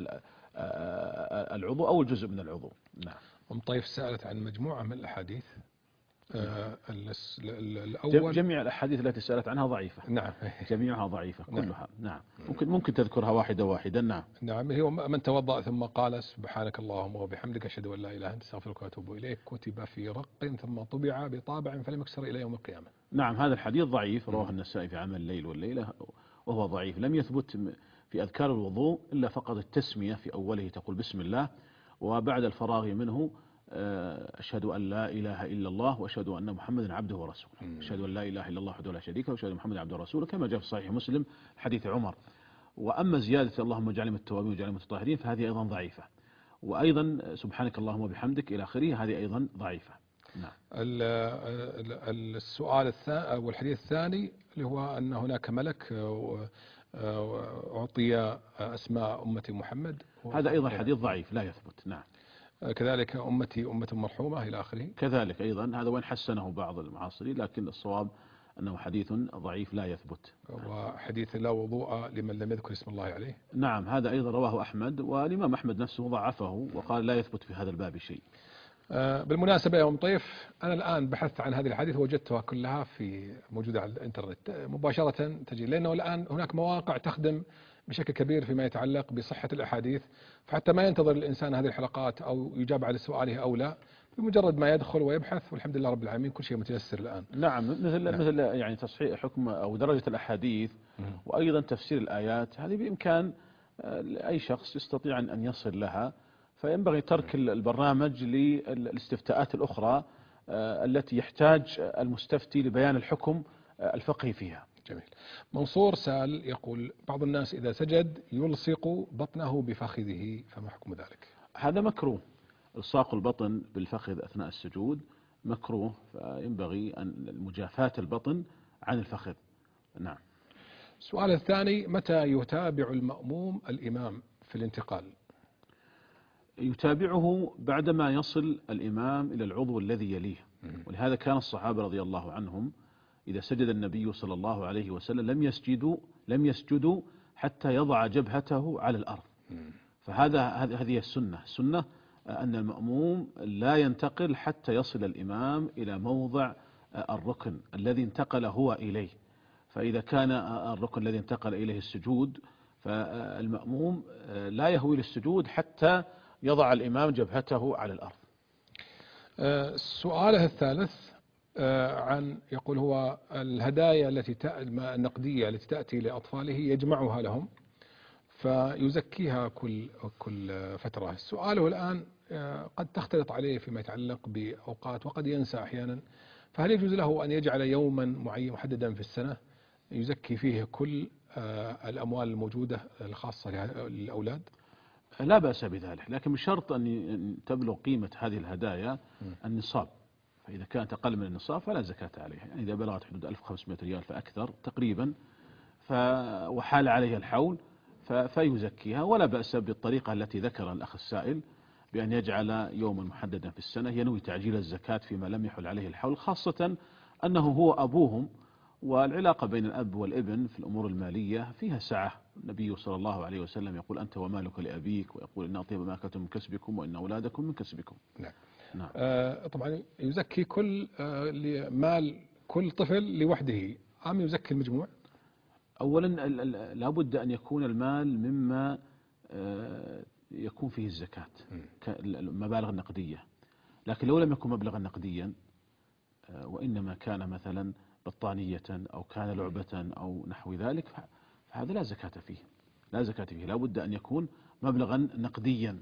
العضو أو الجزء من العضو. نعم. أم طيف سألت عن مجموعة من الأحاديث. آه الأول جميع الأحاديث التي سألت عنها ضعيفة. نعم. جميعها ضعيفة كلها. نعم. ممكن ممكن تذكرها واحدة واحدة. نعم. نعم. هو من توضأ ثم قال سبحانك اللهم وبحمدك أشهد أن لا إله إلا أنت أستغفرك وأتوب إليك كتب في رق ثم طبع بطابع فلم يكسر إلى يوم القيامة. نعم. هذا الحديث ضعيف، رواه النسائي في عمل الليل والليلة وهو ضعيف. لم يثبت في أذكار الوضوء إلا فقط التسمية في أوله تقول بسم الله، وبعد الفراغ منه أشهد أن لا إله إلا الله وأشهد أن محمدا عبده ورسوله. أشهد أن لا إله إلا الله وحده لا شريك له وأشهد أن محمدا عبده ورسوله كما جاء في صحيح مسلم حديث عمر. وأما زيادة اللهم اجعلني من التوابين واجعلني من المتطهرين فهذه أيضا ضعيفة، وأيضا سبحانك اللهم وبحمدك إلى آخره هذه أيضا ضعيفة. نعم. السؤال الثاني والحديث الثاني اللي هو أن هناك ملك أعطي أسماء أمة محمد، هذا أيضا حديث ضعيف لا يثبت. نعم. كذلك أمتي أمة مرحومة إلى آخره كذلك أيضا، هذا وين حسنه بعض المعاصرين لكن الصواب أنه حديث ضعيف لا يثبت. وحديث لا وضوء لمن لم يذكر اسم الله عليه. نعم. هذا أيضا رواه أحمد، والإمام أحمد نفسه ضعفه وقال لا يثبت في هذا الباب شيء. بالمناسبة يا أم طيف أنا الآن بحثت عن هذه الحديث وجدتها كلها في موجودة على الإنترنت مباشرة تجي، لأنه الآن هناك مواقع تخدم بشكل كبير فيما يتعلق بصحة الأحاديث، فحتى ما ينتظر الإنسان هذه الحلقات أو يجاب على سؤاله أو لا، بمجرد ما يدخل ويبحث والحمد لله رب العالمين كل شيء متيسر الآن. نعم. مثل نعم. مثل يعني تصحيح حكم أو درجة الأحاديث وأيضا تفسير الآيات، هذه بإمكان أي شخص يستطيع أن يصل لها، فينبغي ترك البرنامج للاستفتاءات الأخرى التي يحتاج المستفتي لبيان الحكم الفقهي فيها. جميل. منصور سال يقول بعض الناس إذا سجد يلصق بطنه بفخذه فما حكم ذلك؟ هذا مكروه، الصاق البطن بالفخذ أثناء السجود مكروه، فينبغي أن مجافاة البطن عن الفخذ. نعم. السؤال الثاني متى يتابع المأموم الإمام في الانتقال؟ يتابعه بعدما يصل الإمام إلى العضو الذي يليه، ولهذا كان الصحابة رضي الله عنهم إذا سجد النبي صلى الله عليه وسلم لم يسجدوا لم يسجدوا حتى يضع جبهته على الأرض. فهذا هذه السنة السنة أن المأموم لا ينتقل حتى يصل الإمام إلى موضع الركن الذي انتقل هو إليه. فإذا كان الركن الذي انتقل إليه السجود فالمأموم لا يهوي للسجود حتى يضع الإمام جبهته على الأرض. سؤاله الثالث عن يقول هو الهدايا التي النقدية التي تأتي لأطفاله يجمعها لهم، فيزكيها كل كل فترة. سؤاله الآن قد تختلط عليه فيما يتعلق بأوقات وقد ينسى أحيانا، فهل يجوز له أن يجعل يوما معين محددا في السنة يزكي فيه كل الأموال الموجودة الخاصة للأولاد؟ لا بأس بذلك، لكن بشرط أن تبلغ قيمة هذه الهدايا النصاب. فإذا كانت أقل من النصاب فلا زكاة عليها، يعني إذا بلغت حدود ألف وخمسمائة ريال فأكثر تقريبا ف وحال عليها الحول فيزكيها، ولا بأس بالطريقة التي ذكر الأخ السائل بأن يجعل يوما محددا في السنة ينوي تعجيل الزكاة فيما لم يحل عليه الحول، خاصة أنه هو أبوهم، والعلاقة بين الأب والابن في الأمور المالية فيها سعة. النبي صلى الله عليه وسلم يقول أنت ومالك لأبيك، ويقول إن أطيب ما أكلتم من كسبكم وإن أولادكم من كسبكم. نعم. نعم. آه طبعا يزكي كل آه مال كل طفل لوحده أم يزكي المجموع؟ أولا لابد أن يكون المال مما آه يكون فيه الزكاة، مبالغ نقدية، لكن لو لم يكن مبلغا نقديا آه وإنما كان مثلا بطانية أو كان لعبة أو نحو ذلك فهذا لا زكاة فيه، لا زكاة فيه، لا بد أن يكون مبلغا نقديا.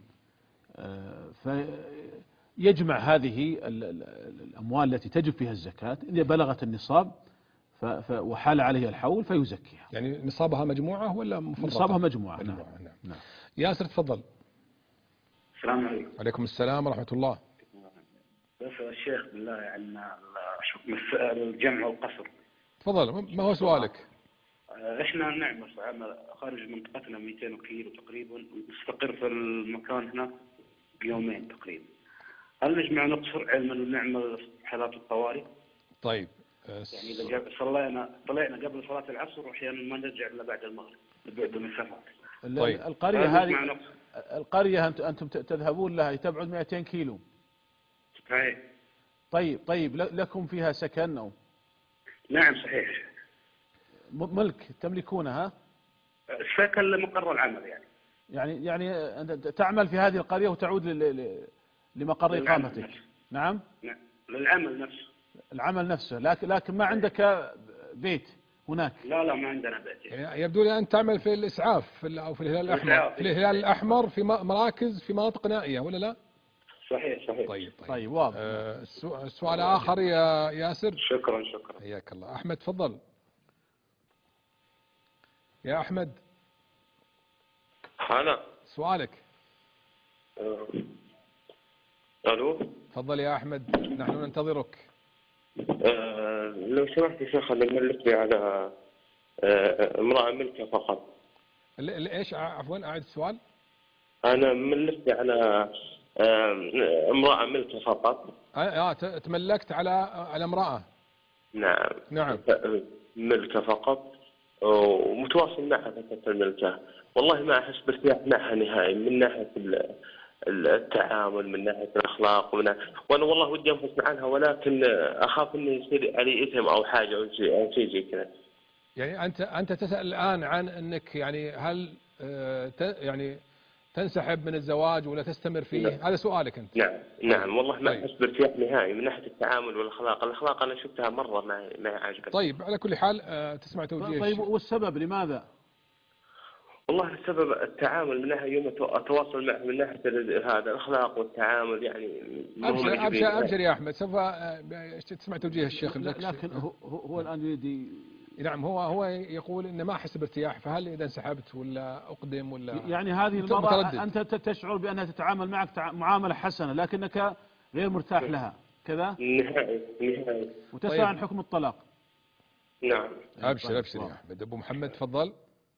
فيجمع هذه الأموال التي تجب فيها الزكاة إذا بلغت النصاب وحال عليه الحول فيزكيها. يعني نصابها مجموعة ولا مفرطة؟ نصابها مجموعة. مجموعة. نعم. نعم. نعم. ياسر تفضل. السلام عليكم. وعليكم السلام ورحمة الله. بس الشيخ بالله عن حكم الجمع والقصر. تفضل، ما هو سؤالك؟ احنا نعمل في عمل خارج منطقتنا مئتين كيلو تقريبا، نستقر في المكان هنا بيومين تقريبا. هل نجمع نقصر علما نعمل حالات الطوارئ؟ طيب. يعني اذا صلينا طلعنا قبل صلاة العصر واحيانا ما نرجع الا بعد المغرب بعد المسافات. طيب. القرية هذه القرية أنتم تذهبون لها تبعد مئتين كيلو. صحيح. طيب طيب لكم فيها سكن أو؟ نعم صحيح. ملك تملكونها؟ سكن لمقر العمل يعني. يعني يعني أنت تعمل في هذه القرية وتعود لمقر إقامتك. نعم. نعم للعمل نفسه. العمل نفسه، لكن لكن ما عندك بيت هناك؟ لا لا ما عندنا بيت. يعني يبدو لي أن تعمل في الإسعاف في أو في الهلال الأحمر، في الهلال الأحمر في مراكز في مناطق نائية ولا لا؟ صحيح صحيح. طيب طيب, طيب واضح. آه السؤال آخر يا ياسر. شكرا شكرا. حياك الله. أحمد تفضل. يا أحمد. هلا. سؤالك. أه. ألو. تفضل يا أحمد نحن ننتظرك. أه لو سمحت يا شيخ أنا ملكتي على أه امرأة ملكة فقط. ايش عفوا أعد السؤال. أنا ملكتي على أه امرأة ملكة فقط. اه تملكت على على امرأة. نعم. نعم. ملكة فقط ومتواصل معها فترة الملكة، والله ما أحس بارتياح معها نهائي من ناحية التعامل من ناحية الأخلاق ومن وأنا والله ودي أنفصل عنها، ولكن أخاف إنه يصير علي إثم أو حاجة أو شيء أو شيء زي كذا. يعني أنت أنت تسأل الآن عن أنك يعني هل يعني تنسحب من الزواج ولا تستمر فيه؟ نعم. هذا سؤالك أنت. نعم نعم والله ما طيب. أحس بارتياح نهائي من ناحية التعامل والأخلاق، الأخلاق أنا شفتها مرة ما ما عجبتني. طيب على كل حال تسمع توجيه. طيب والسبب لماذا؟ والله السبب التعامل من ناحية يوم أتواصل معه من ناحية هذا الأخلاق والتعامل يعني. أبشر أبشر أبشر يا أحمد سوف تسمع توجيه الشيخ. لكن هو هو الآن يريد. نعم هو هو يقول إن ما أحس بارتياح، فهل إذا انسحبت ولا أقدم ولا يعني هذه المرأة أنت تشعر بأنها تتعامل معك معاملة حسنة لكنك غير مرتاح لها كذا؟ نهائي نهائي. وتسأل طيب. عن حكم الطلاق. نعم. أبشر أبشر يا أحمد. أبو محمد تفضل.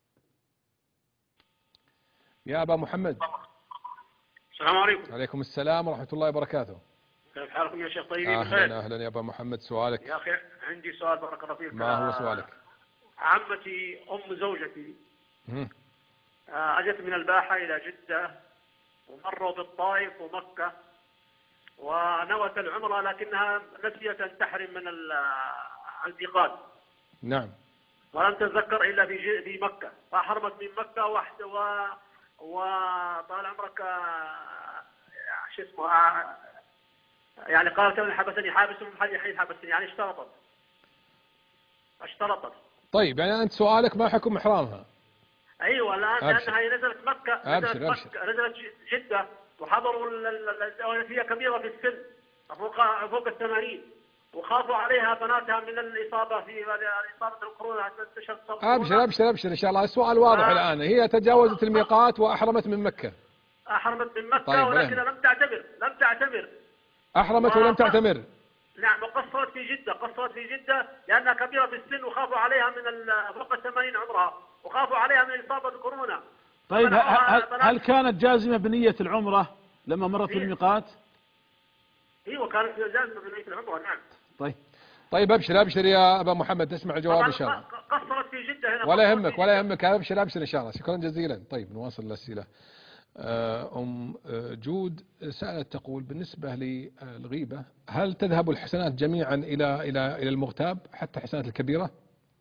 يا أبا محمد. السلام عليكم. عليكم السلام ورحمة الله وبركاته. كيف حالكم يا شيخ؟ طيبين أهلا بخير. أهلا يا أبا محمد. سؤالك. يا أخي عندي سؤال بارك الله فيك. ما هو سؤالك؟ عمتي أم زوجتي مم. أجت من الباحة إلى جدة ومروا بالطائف ومكة ونوت العمرة لكنها نسيت أن تحرم من الميقات. نعم. ولم تتذكر إلا في في مكة، فحرمت من مكة واحدة و وطال عمرك شو اسمه يعني قالت من حبسني حابس من حد حين حبسني يعني اشترطت اشترطت. طيب يعني أنت سؤالك ما حكم إحرامها؟ ايوه الان أبشر. لانها هي نزلت مكه أبشر، نزلت أبشر. مكه نزلت جده وحضروا ال- ال- ال- هي كبيره في السن فوق فوق الثمانين وخافوا عليها بناتها من الاصابه في اصابه الكورونا تنتشر أبشر أبشر أبشر إن شاء الله السؤال واضح آه. الآن. هي تجاوزت الميقات وأحرمت من مكة. احرمت من مكه طيب، ولكنها لم تعتمر لم تعتمر أحرمت ولم تعتمر. نعم وقصرت في جدة قصرت في جدة لأنها كبيرة في السن وخافوا عليها من ال- فوق الثمانين عمرها وخافوا عليها من إصابة كورونا. طيب ه- فمنعوها هل, بنات- هل كانت جازمة بنية العمرة لما مرت إيه. بالميقات؟ ايوه كانت جازمة بنية العمرة نعم. طيب طيب أبشر أبشر يا أبا محمد تسمع الجواب طبعا إن شاء الله. ق- قصرت في جدة هنا ولا قصرت يهمك في ولا جدة. يهمك أبشر أبشر إن شاء الله. شكرا جزيلا. طيب نواصل الأسئلة. آه، أم آه، جود سألت تقول بالنسبة للغيبة هل تذهب الحسنات جميعا إلى إلى إلى المغتاب حتى حسنات الكبيرة؟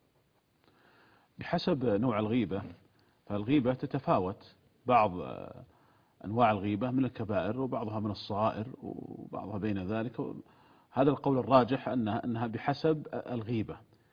بحسب نوع الغيبة، فالغيبة تتفاوت، بعض آه، أنواع الغيبة من الكبائر وبعضها من الصغائر وبعضها بين ذلك. هذا القول الراجح أنها أنها بحسب الغيبة.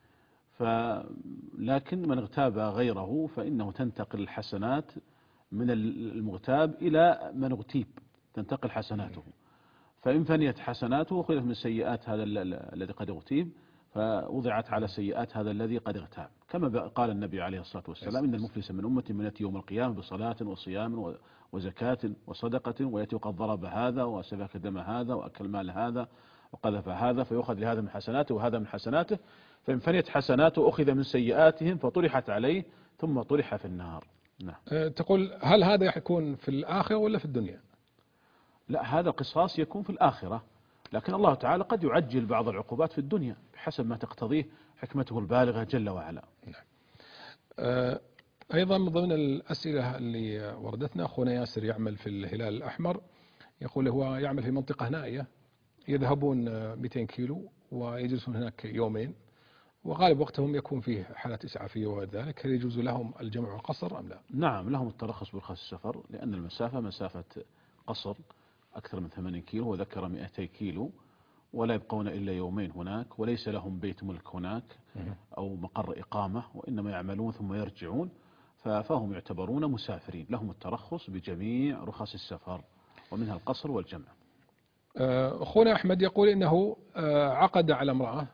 فلكن من اغتاب غيره فإنه تنتقل الحسنات من المغتاب إلى من اغتيب، تنتقل حسناته. فإن فنيت حسناته أخذت من سيئات هذا ال- ال- الذي قد اغتيب فوضعت على سيئات هذا الذي قد اغتاب، كما ب- قال النبي عليه الصلاة والسلام: إن المفلس من أمتي من يأتي يوم القيامة بصلاة وصيام و- وزكاة وصدقة ويأتي وقد ضرب هذا وسفك دم هذا وأكل مال هذا وقذف هذا فيؤخذ لهذا من حسناته وهذا من حسناته، فإن فنيت حسناته أخذ من سيئاتهم فطرحت عليه ثم طرح في النار. نعم. آه، تقول هل هذا يكون في الآخرة ولا في الدنيا؟ لا، هذا القصاص يكون في الآخرة، لكن الله تعالى قد يعجل بعض العقوبات في الدنيا بحسب ما تقتضيه حكمته البالغة جل وعلا. آه، أيضا من ضمن الأسئلة اللي وردتنا أخونا ياسر يعمل في الهلال الأحمر، يقول هو يعمل في منطقة نائية، يذهبون آه، مئتين كيلو ويجلسون هناك يومين، وغالب وقتهم يكون فيه حالات إسعافية وذلك، هل يجوز لهم الجمع والقصر أم لا؟ نعم، لهم الترخص برخص السفر، لأن المسافة مسافة قصر أكثر من ثمانين كيلو، وذكر مئتي كيلو، ولا يبقون إلا يومين هناك، وليس لهم بيت ملك هناك أو مقر إقامة، وإنما يعملون ثم يرجعون، فهم يعتبرون مسافرين، لهم الترخص بجميع رخص السفر ومنها القصر والجمع. آه، أخونا أحمد يقول إنه آه، عقد على امرأة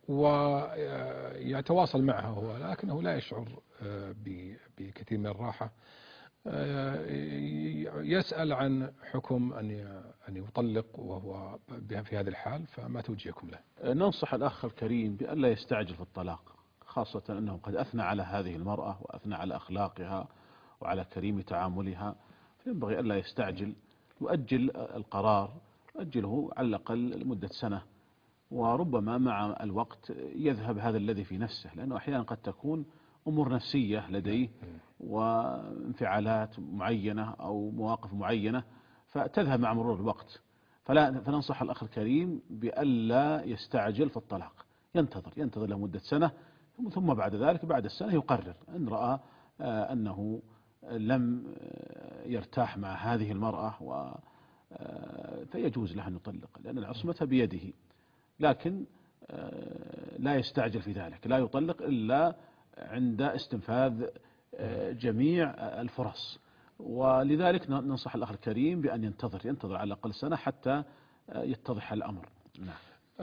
ويتواصل معها هو، لكنه لا يشعر آه، ب- بكثير من الراحة. آه، يسأل عن حكم أن أن يطلق وهو في هذه الحال، فما توجيهكم له؟ ننصح الأخ الكريم بأن لا يستعجل في الطلاق، خاصة أنه قد أثنى على هذه المرأة وأثنى على أخلاقها وعلى كريم تعاملها، فينبغي أن لا يستعجل، يؤجل القرار، يؤجله على الأقل لمدة سنة، وربما مع الوقت يذهب هذا الذي في نفسه، لأنه أحيانا قد تكون أمور نفسية لديه وانفعالات معينة أو مواقف معينة فتذهب مع مرور الوقت. فلا فننصح الأخ الكريم بألا يستعجل في الطلاق، ينتظر ينتظر لمدة سنة، ثم بعد ذلك بعد السنة يقرر إن رأى أنه لم يرتاح مع هذه المرأة و فيجوز له أن يطلق، لأن العصمة بيده، لكن لا يستعجل في ذلك، لا يطلق إلا عند استنفاذ جميع الفرص. ولذلك ننصح الأخ الكريم بأن ينتظر ينتظر على الأقل سنة حتى يتضح الأمر. نعم.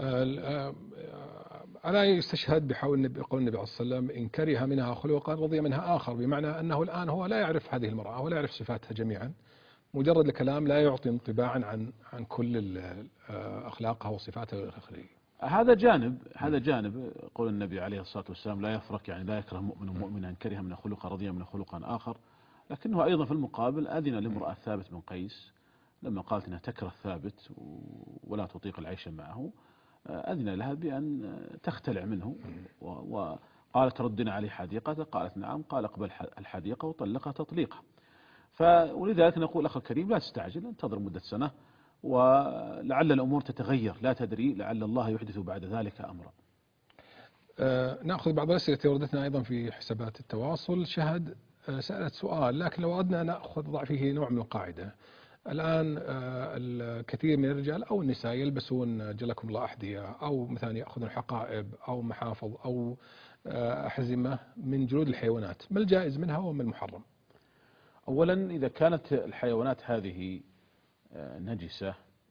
ألا يستشهد بحول بقول النبي عليه الصلاة والسلام: إن كره منها خلقا رضي منها آخر، بمعنى أنه الآن هو لا يعرف هذه المرأة ولا يعرف صفاتها جميعا، مجرد الكلام لا يعطي انطباعا عن عن كل أخلاقها وصفاتها إلى آخره. هذا جانب هذا جانب قول النبي عليه الصلاة والسلام: لا يفرق، يعني لا يكره مؤمن مؤمنا كره من خلق رضي من خلق آخر. لكنه أيضا في المقابل أذن لامرأة ثابت بن قيس لما قالت أنها تكره ثابت ولا تطيق العيش معه، أذن لها بأن تختلع منه، وقالت: ردنا عليه حديقته، قالت: نعم، قال: اقبل الحديقة وطلقها تطليقها. ولذلك نقول أخي الكريم لا تستعجل، انتظر مدة سنة، ولعل الأمور تتغير، لا تدري، لعل الله يحدث بعد ذلك أمرا. آه نأخذ بعض الأسئلة التي وردتنا أيضا في حسابات التواصل. شهد آه سألت سؤال، لكن لو أردنا نأخذ ضع فيه نوع من القاعدة. الآن آه الكثير من الرجال أو النساء يلبسون جلكم الله أحذية، أو مثلا يأخذون حقائب أو محافظ أو أحزمة من جلود الحيوانات، ما الجائز منها وما المحرم؟ أولا إذا كانت الحيوانات هذه نجسة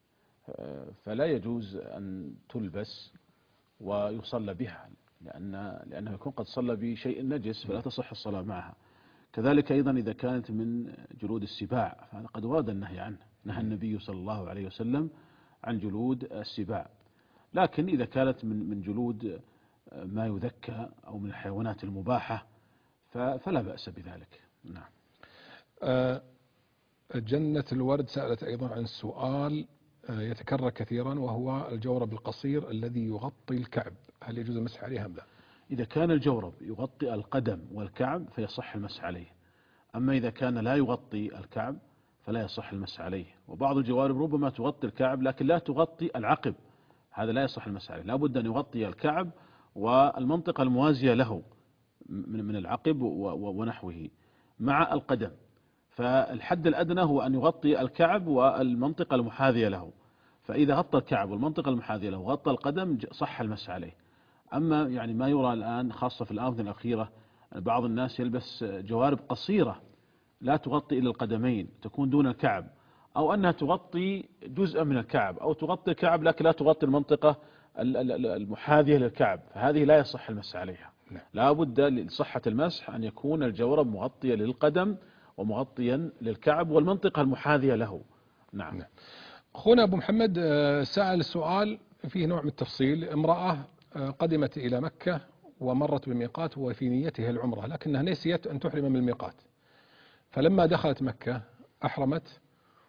فلا يجوز أن تلبس ويصلى بها، لأن لأنه يكون قد صلى بشيء نجس فلا تصح الصلاة معها. كذلك أيضا إذا كانت من جلود السباع فهذا قد ورد النهي عنه، نهى النبي صلى الله عليه وسلم عن جلود السباع. لكن إذا كانت من من جلود ما يذكى أو من الحيوانات المباحة فلا بأس بذلك. نعم. أه جنة الورد سألت أيضا عن سؤال يتكرر كثيرا، وهو الجورب القصير الذي يغطي الكعب، هل يجوز المسح عليه أم لا؟ إذا كان الجورب يغطي القدم والكعب فيصح المسح عليه، أما إذا كان لا يغطي الكعب فلا يصح المسح عليه. وبعض الجوارب ربما تغطي الكعب لكن لا تغطي العقب، هذا لا يصح المسح عليه، لا بد أن يغطي الكعب والمنطقة الموازية له من العقب ونحوه مع القدم. فالحد الأدنى هو أن يغطي الكعب والمنطقة المحاذية له، فإذا غطى الكعب والمنطقة المحاذية له وغطى القدم صح المسح عليه. أما يعني ما يرى الآن خاصة في الآونة الأخيرة بعض الناس يلبس جوارب قصيرة لا تغطي إلى القدمين، تكون دون الكعب، أو أنها تغطي جزءا من الكعب أو تغطي الكعب لكن لا تغطي المنطقة المحاذية للكعب، فهذه لا يصح المسح عليها. لا بد لصحة المسح أن يكون الجورب مغطيا للقدم ومغطيا للكعب والمنطقة المحاذية له. نعم. أخونا أبو محمد سأل سؤال فيه نوع من التفصيل. امرأة قدمت إلى مكة ومرت بالميقات وفي نيتها العمرة، لكنها نسيت أن تحرم من الميقات، فلما دخلت مكة أحرمت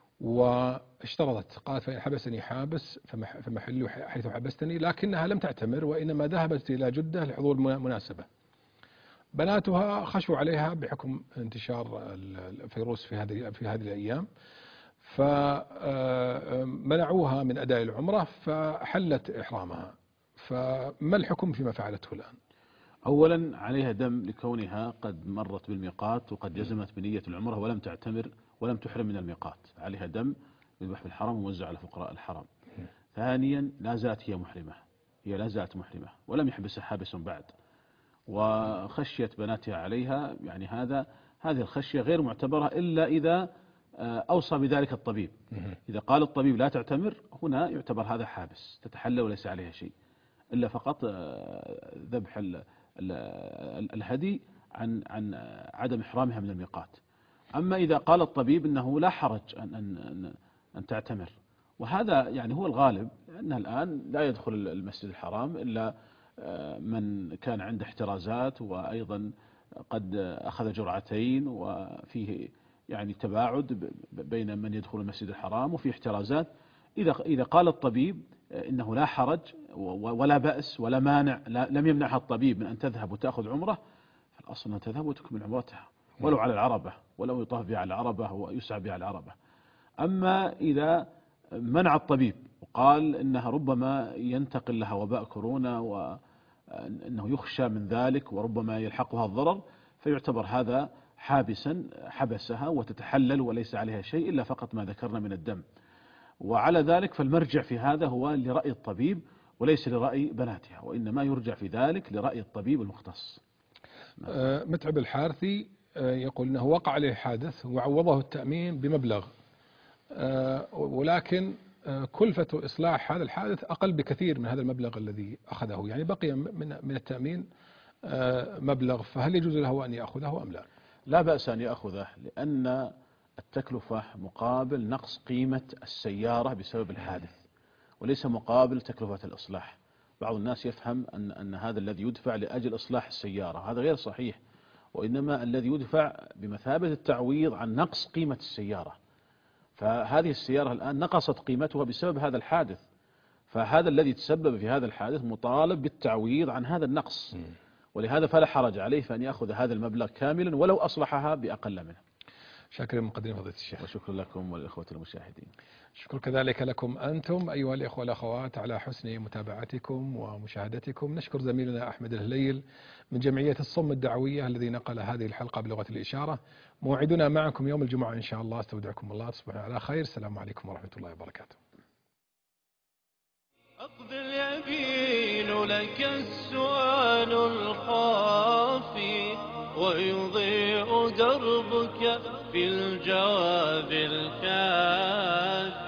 واشترطت، قالت فإن حبسني حابس فمحل حيث حبستني، لكنها لم تعتمر وإنما ذهبت إلى جدة لحضور مناسبة. بناتها خشوا عليها بحكم انتشار الفيروس في هذه في هذه الأيام، فمنعوها من أداء العمرة فحلت إحرامها، فما الحكم فيما فعلته الآن؟ أولا عليها دم لكونها قد مرت بالميقات وقد جزمت بنية العمرة ولم تعتمر ولم تحرم من الميقات، عليها دم يذبح في الحرم وموزع على فقراء الحرم. ثانيا لا زالت هي محرمة، هي لا زالت محرمة ولم يحبسها حابس بعد، وخشيت بناتها عليها، يعني هذا هذه الخشية غير معتبرة إلا إذا أوصى بذلك الطبيب. إذا قال الطبيب لا تعتمر هنا يعتبر هذا حابس، تتحلى وليس عليها شيء إلا فقط ذبح الهدي عن عن عدم إحرامها من الميقات. أما إذا قال الطبيب إنه لا حرج أن أن أن تعتمر، وهذا يعني هو الغالب، أنها الآن لا يدخل المسجد الحرام إلا من كان عنده احترازات وأيضا قد أخذ جرعتين وفيه يعني تباعد بين من يدخل المسجد الحرام وفيه احترازات. إذا إذا قال الطبيب إنه لا حرج ولا بأس ولا مانع، لم يمنعها الطبيب من أن تذهب وتأخذ عمرة، فالأصل أن تذهب وتكمل عمرتها ولو على العربة، ولو يطاف بها على العربة ويسعى بها على العربة. أما إذا منع الطبيب وقال إنها ربما ينتقل لها وباء كورونا وأنه يخشى من ذلك وربما يلحقها الضرر، فيعتبر هذا حابسا حبسها وتتحلل وليس عليها شيء إلا فقط ما ذكرنا من الدم. وعلى ذلك فالمرجع في هذا هو لرأي الطبيب وليس لرأي بناتها، وإنما يرجع في ذلك لرأي الطبيب المختص. أه متعب الحارثي يقول أنه وقع عليه حادث وعوضه التأمين بمبلغ، أه ولكن كلفة إصلاح هذا الحادث أقل بكثير من هذا المبلغ الذي أخذه، يعني بقي من من التأمين مبلغ، فهل يجوز له أن يأخذه أم لا؟ لا بأس أن يأخذه، لأن التكلفة مقابل نقص قيمة السيارة بسبب الحادث وليس مقابل تكلفة الإصلاح. بعض الناس يفهم أن أن هذا الذي يدفع لأجل إصلاح السيارة، هذا غير صحيح، وإنما الذي يدفع بمثابة التعويض عن نقص قيمة السيارة. فهذه السيارة الآن نقصت قيمتها بسبب هذا الحادث، فهذا الذي تسبب في هذا الحادث مطالب بالتعويض عن هذا النقص، ولهذا فلا حرج عليه فأن يأخذ هذا المبلغ كاملا ولو أصلحها بأقل منه. شكرا مقدم فضيلة الشيخ. وشكرا لكم والإخوة المشاهدين. شكرا كذلك لكم أنتم أيها الإخوة والأخوات على حسن متابعتكم ومشاهدتكم. نشكر زميلنا أحمد الهليل من جمعية الصم الدعوية الذي نقل هذه الحلقة بلغة الإشارة. موعدنا معكم يوم الجمعة إن شاء الله. استودعكم الله، تصبحوا على خير. السلام عليكم ورحمة الله وبركاته. أقبل يمين لك السؤال الخافي ويضيء دربك بالجواب الكافي.